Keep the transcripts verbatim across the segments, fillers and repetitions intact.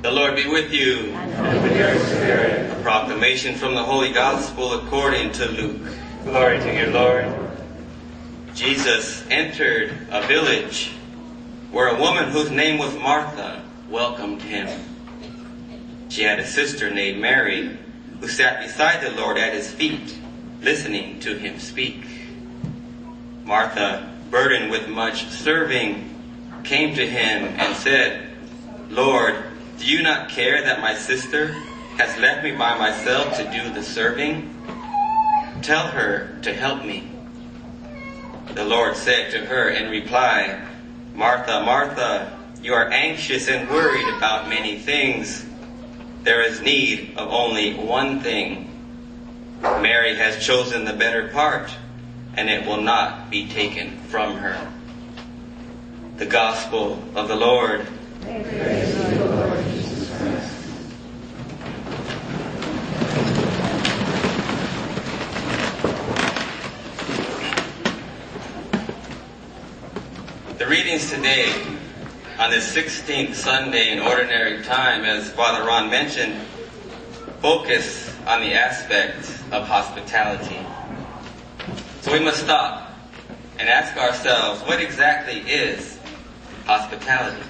The Lord be with you. And with your spirit. A proclamation from the Holy Gospel according to Luke. Glory to you, Lord. Jesus entered a village where a woman whose name was Martha welcomed him. She had a sister named Mary who sat beside the Lord at his feet, listening to him speak. Martha, burdened with much serving, came to him and said, "Lord, do you not care that my sister has left me by myself to do the serving? Tell her to help me." The Lord said to her in reply, "Martha, Martha, you are anxious and worried about many things. There is need of only one thing. Mary has chosen the better part, and it will not be taken from her." The Gospel of the Lord. Praise to you, Lord Jesus Christ. The readings today on this sixteenth Sunday in Ordinary Time, as Father Ron mentioned, focus on the aspect of hospitality. So we must stop and ask ourselves, what exactly is hospitality?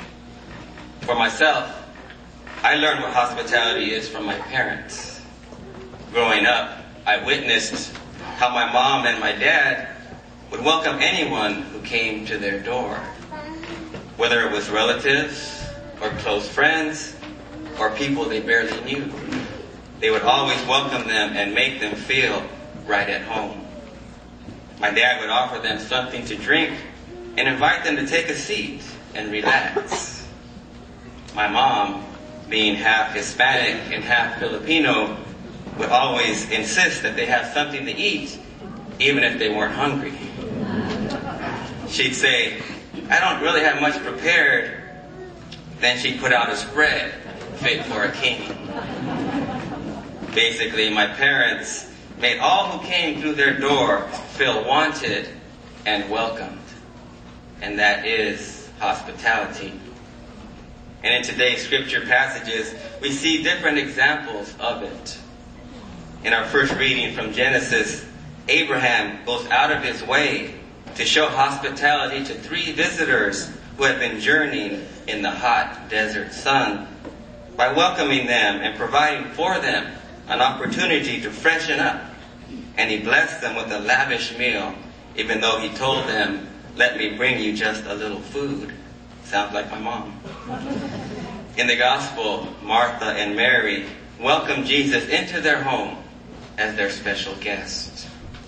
For myself, I learned what hospitality is from my parents. Growing up, I witnessed how my mom and my dad would welcome anyone who came to their door. Whether it was relatives or close friends or people they barely knew, they would always welcome them and make them feel right at home. My dad would offer them something to drink and invite them to take a seat and relax. My mom, being half Hispanic and half Filipino, would always insist that they have something to eat, even if they weren't hungry. She'd say, "I don't really have much prepared." Then she'd put out a spread fit for a king. Basically, my parents made all who came through their door feel wanted and welcomed. And that is hospitality. And in today's scripture passages, we see different examples of it. In our first reading from Genesis, Abraham goes out of his way to show hospitality to three visitors who had been journeying in the hot desert sun by welcoming them and providing for them an opportunity to freshen up. And he blessed them with a lavish meal, even though he told them, "Let me bring you just a little food." Sounds like my mom. In the Gospel, Martha and Mary welcomed Jesus into their home as their special guest.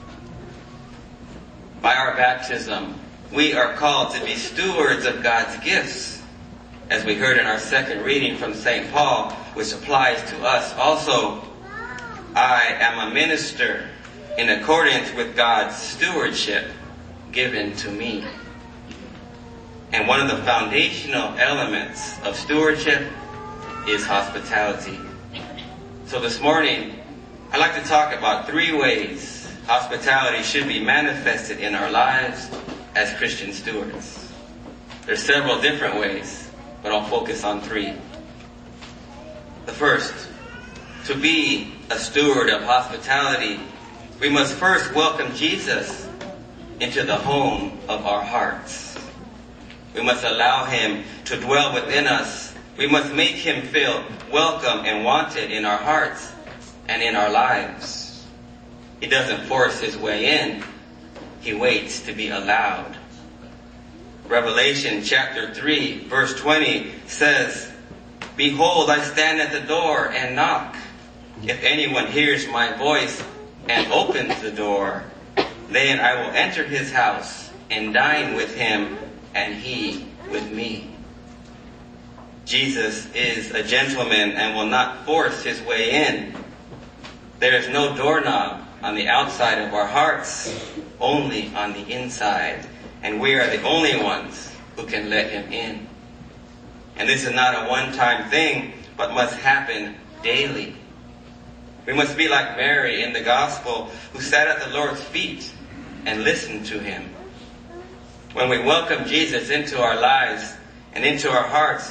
By our baptism, we are called to be stewards of God's gifts, as we heard in our second reading from Saint Paul, which applies to us also. I am a minister in accordance with God's stewardship given to me. And one of the foundational elements of stewardship is hospitality. So this morning, I'd like to talk about three ways hospitality should be manifested in our lives as Christian stewards. There's several different ways, but I'll focus on three. The first, to be a steward of hospitality, we must first welcome Jesus into the home of our hearts. We must allow him to dwell within us. We must make him feel welcome and wanted in our hearts and in our lives. He doesn't force his way in. He waits to be allowed. Revelation chapter three, verse twenty says, "Behold, I stand at the door and knock. If anyone hears my voice and opens the door, then I will enter his house and dine with him, and he with me." Jesus is a gentleman and will not force his way in. There is no doorknob on the outside of our hearts, only on the inside. And we are the only ones who can let him in. And this is not a one-time thing, but must happen daily. We must be like Mary in the Gospel, who sat at the Lord's feet and listened to him. When we welcome Jesus into our lives and into our hearts,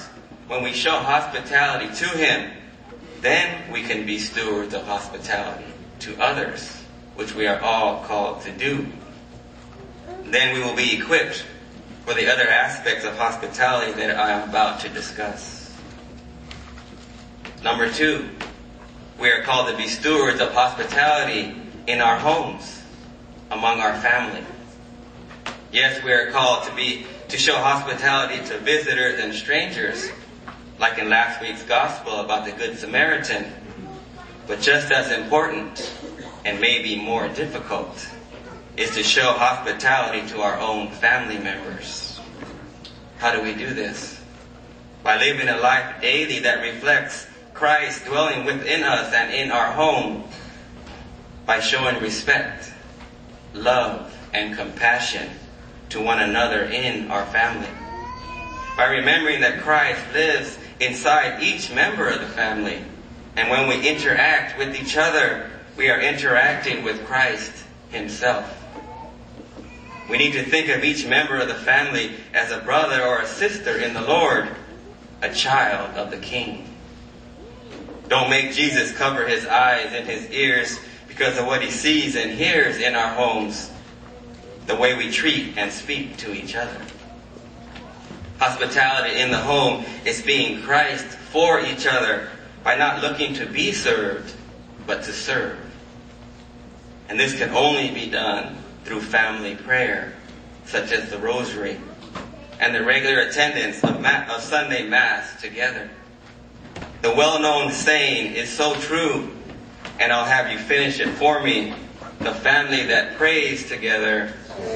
when we show hospitality to him, then we can be stewards of hospitality to others, which we are all called to do. Then we will be equipped for the other aspects of hospitality that I am about to discuss. Number two, we are called to be stewards of hospitality in our homes, among our family. Yes, we are called to be to show hospitality to visitors and strangers, like in last week's gospel about the Good Samaritan. But just as important, and maybe more difficult, is to show hospitality to our own family members. How do we do this? By living a life daily that reflects Christ dwelling within us and in our home, by showing respect, love, and compassion to one another in our family. By remembering that Christ lives inside each member of the family, and when we interact with each other, we are interacting with Christ himself. We need to think of each member of the family as a brother or a sister in the Lord, a child of the King. Don't make Jesus cover his eyes and his ears because of what he sees and hears in our homes, the way we treat and speak to each other. Hospitality in the home is being Christ for each other by not looking to be served, but to serve. And this can only be done through family prayer, such as the rosary, and the regular attendance of, ma- of Sunday Mass together. The well-known saying is so true, and I'll have you finish it for me. The family that prays together.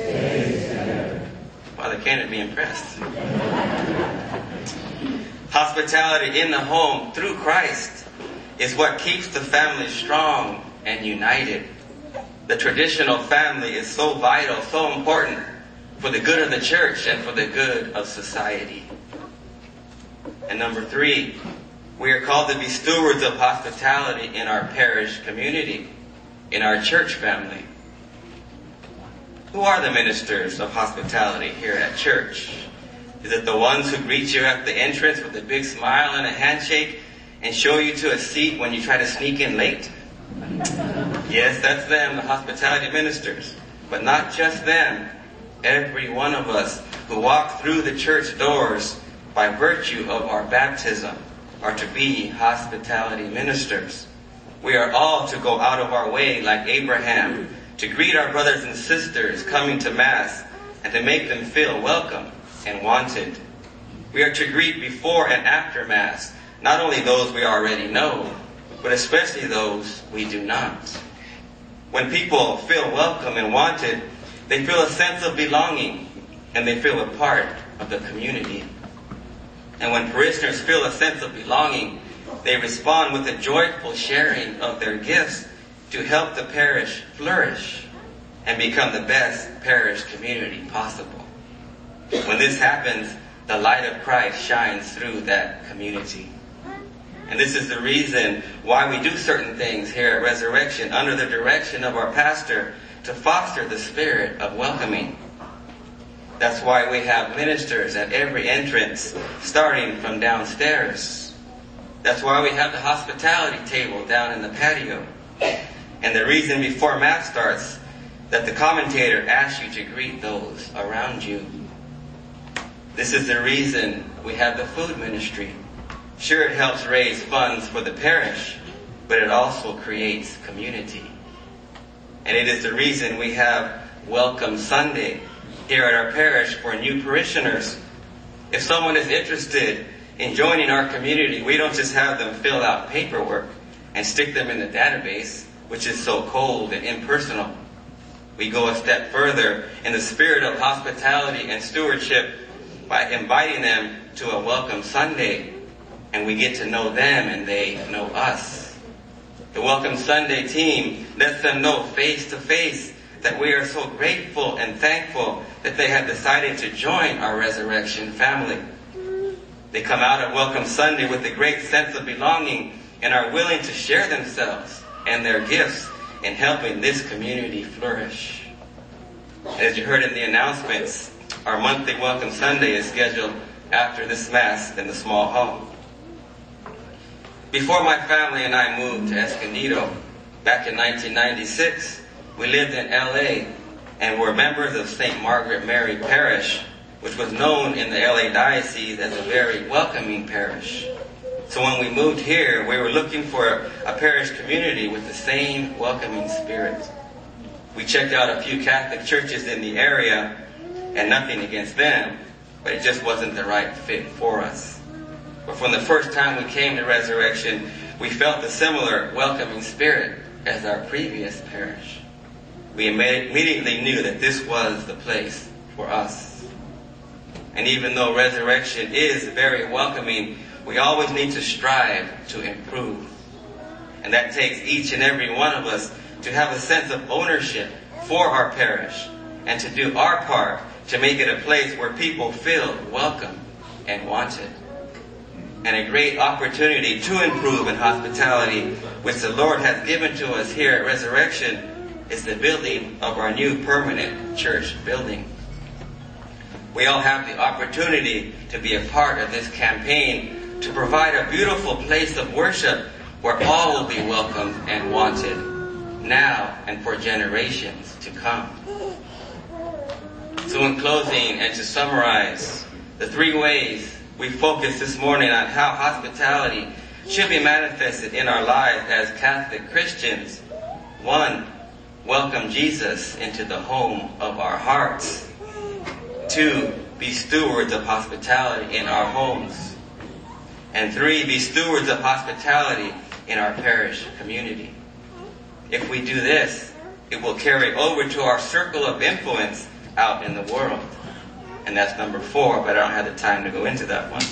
Father Kenneth, be impressed. Hospitality in the home through Christ is what keeps the family strong and united. The traditional family is so vital, so important for the good of the church and for the good of society. And number three, we are called to be stewards of hospitality in our parish community, in our church family. Who are the ministers of hospitality here at church? Is it the ones who greet you at the entrance with a big smile and a handshake and show you to a seat when you try to sneak in late? Yes, that's them, the hospitality ministers. But not just them. Every one of us who walk through the church doors by virtue of our baptism are to be hospitality ministers. We are all to go out of our way like Abraham to greet our brothers and sisters coming to Mass and to make them feel welcome and wanted. We are to greet before and after Mass, not only those we already know, but especially those we do not. When people feel welcome and wanted, they feel a sense of belonging and they feel a part of the community. And when parishioners feel a sense of belonging, they respond with a joyful sharing of their gifts to help the parish flourish and become the best parish community possible. When this happens, the light of Christ shines through that community. And this is the reason why we do certain things here at Resurrection under the direction of our pastor to foster the spirit of welcoming. That's why we have ministers at every entrance, starting from downstairs. That's why we have the hospitality table down in the patio. And the reason before Mass starts, that the commentator asks you to greet those around you. This is the reason we have the food ministry. Sure, it helps raise funds for the parish, but it also creates community. And it is the reason we have Welcome Sunday here at our parish for new parishioners. If someone is interested in joining our community, we don't just have them fill out paperwork and stick them in the database, which is so cold and impersonal. We go a step further in the spirit of hospitality and stewardship by inviting them to a Welcome Sunday, and we get to know them and they know us. The Welcome Sunday team lets them know face to face that we are so grateful and thankful that they have decided to join our Resurrection family. They come out of Welcome Sunday with a great sense of belonging and are willing to share themselves and their gifts in helping this community flourish. As you heard in the announcements, our monthly Welcome Sunday is scheduled after this Mass in the small hall. Before my family and I moved to Escondido back in nineteen ninety-six, we lived in L A and were members of Saint Margaret Mary Parish, which was known in the L A Diocese as a very welcoming parish. So when we moved here, we were looking for a parish community with the same welcoming spirit. We checked out a few Catholic churches in the area, and nothing against them, but it just wasn't the right fit for us. But from the first time we came to Resurrection, we felt a similar welcoming spirit as our previous parish. We immediately knew that this was the place for us. And even though Resurrection is very welcoming, we always need to strive to improve. And that takes each and every one of us to have a sense of ownership for our parish and to do our part to make it a place where people feel welcome and wanted. And a great opportunity to improve in hospitality, which the Lord has given to us here at Resurrection, is the building of our new permanent church building. We all have the opportunity to be a part of this campaign to provide a beautiful place of worship where all will be welcomed and wanted, now and for generations to come. So in closing, and to summarize, the three ways we focus this morning on how hospitality should be manifested in our lives as Catholic Christians. One, welcome Jesus into the home of our hearts. Two, be stewards of hospitality in our homes. And three, be stewards of hospitality in our parish community. If we do this, it will carry over to our circle of influence out in the world. And that's number four, but I don't have the time to go into that one.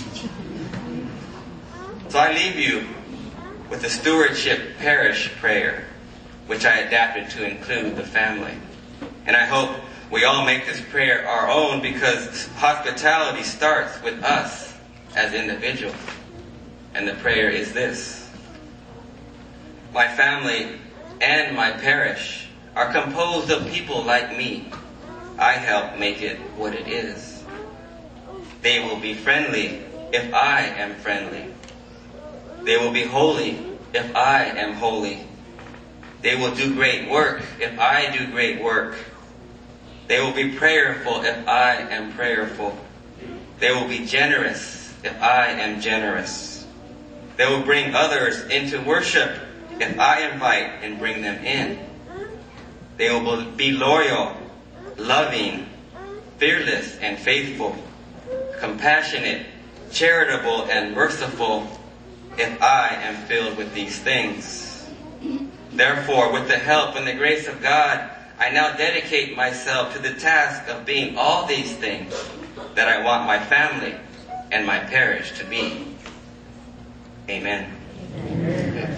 So I leave you with the stewardship parish prayer, which I adapted to include the family. And I hope we all make this prayer our own, because hospitality starts with us as individuals. And the prayer is this: my family and my parish are composed of people like me. I help make it what it is. They will be friendly if I am friendly. They will be holy if I am holy. They will do great work if I do great work. They will be prayerful if I am prayerful. They will be generous if I am generous. They will bring others into worship if I invite and bring them in. They will be loyal, loving, fearless and faithful, compassionate, charitable and merciful if I am filled with these things. Therefore, with the help and the grace of God, I now dedicate myself to the task of being all these things that I want my family and my parish to be. Amen. Amen.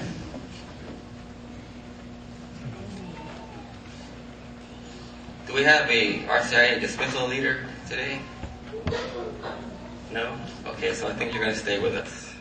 Do we have a R C I A dismissal leader today? No? Okay, so I think you're going to stay with us.